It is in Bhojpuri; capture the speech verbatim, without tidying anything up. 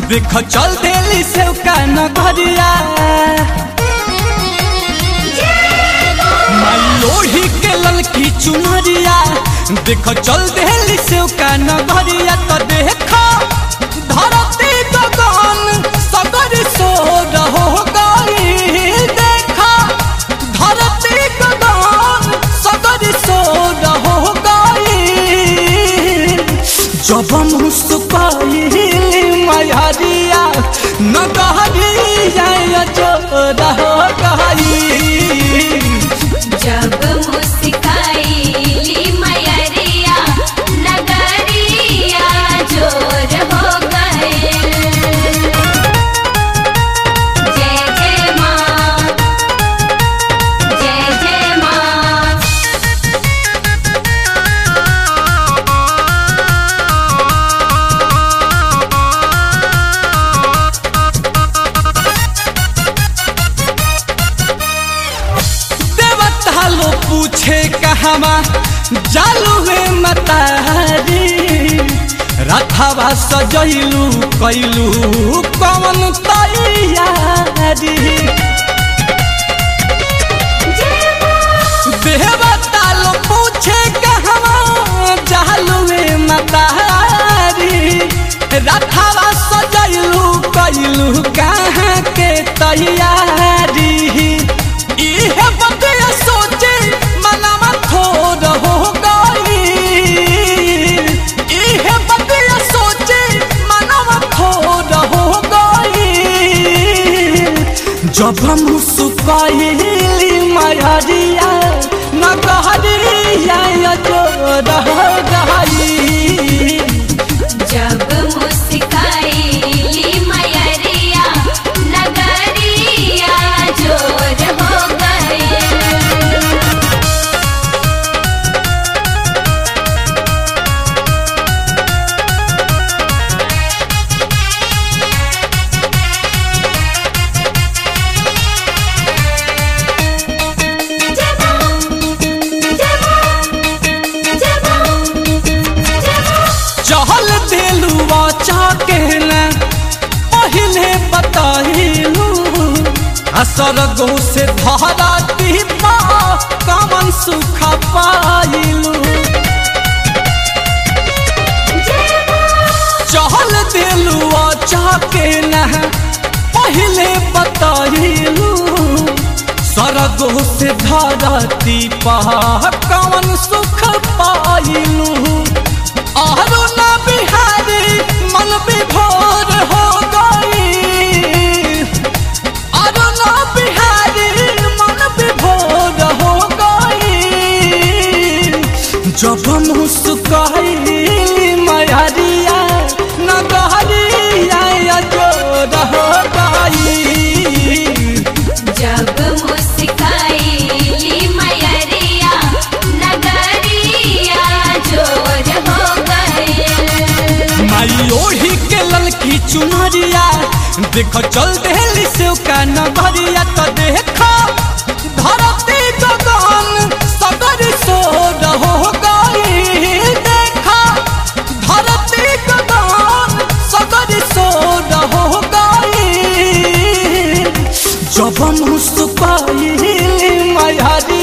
देख चल देली से नगरिया लोही के ललकी चुनरिया देख चल देली से नगरिया तो देख धरती गगन सगर सो रहो गई देख धरती गगन सगर सो रहो गई जब मुस्काई मैहरिया नगरिया जो रहो गई जब मुस्काईली मैहरिया नगरिया जोर हो गए। जय जय माँ जय जय माँ। लो पूछे कहवा जालू है मतारी रथवा सजैलू कैलू कौन तैयारी देवता लो पूछे कहवा जालू है मतारी रथवा सजैलू कैलू कहाँ के तैयारी इहे बतिया सोचे मनवा थोर हो गई इहे बतिया सोचे मनवा थोर हो गई जब मुस्काईली मैहरिया नगरिया जोर हो गई जब मुस्काईली मैहरिया नगरिया जोर हो गए। चहल दिलुआ चाके न पहले बताइलू असर गो से धराती पा कमन सुख पाइलू चहल दिलुआ चाके न पहले बताइलू सरगो से धराती पा कमन सुख पाइलू अरुणा बिहारी मन विभोर हो गई अरुणा बिहारी मन विभोर हो गई जब मुस्काईली मैहरिया नगरिया जोर हो गई जब मुस्काईली मैहरिया नगरिया जोर हो गए। लोही के ललकी चुनरिया देख चल देली से नगरिया तो देख धरती गगन सगर सो रहो गई देख धरती गगन सगर सो रहो गई जब मुस्काईली मैहरिया